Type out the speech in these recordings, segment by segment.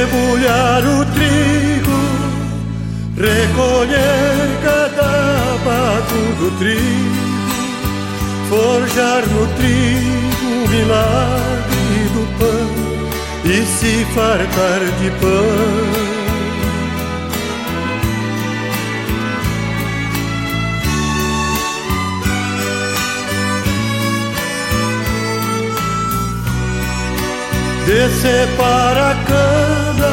debulhar o trigo, recolher cada bago do trigo, forjar no trigo o milagre do pão e se fartar de pão. Descer para a cana,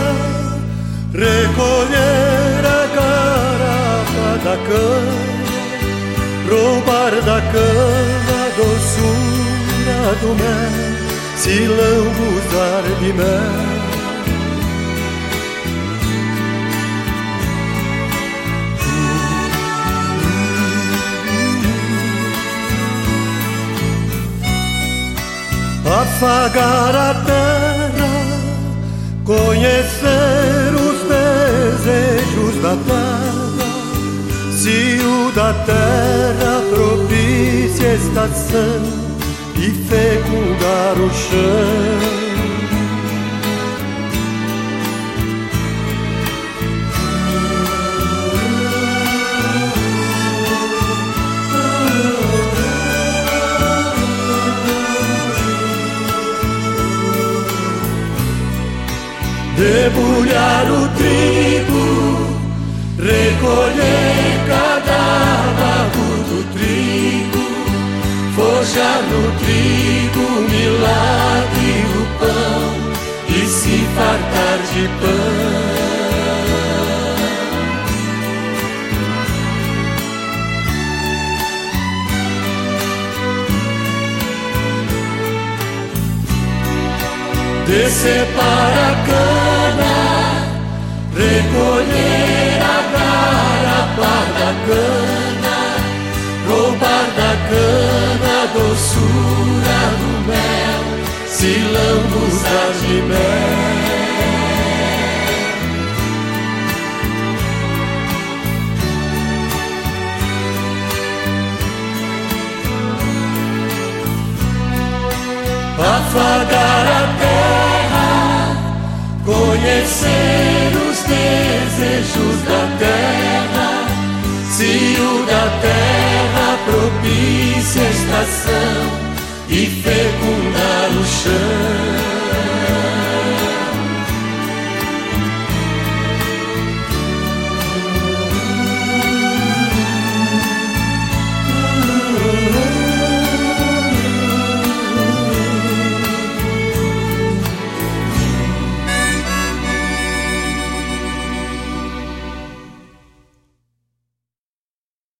recolher a garapa da cana, roubar da cana a doçura do mel, se lambuzar de mel. Afagar a terra, conhecer os desejos da terra, se o da terra propicia estação e fecundar o chão. Debulhar o trigo, recolher cada bago do trigo, forjar no trigo o milagre do pão e se fartar de pão. Descer para a cana, recolher a garapa da cana, roubar da cana a doçura do mel, se lambuzar de mel. Afagar a terra, conhecer os desejos da terra, se o da terra propicia estação e fecundar o chão.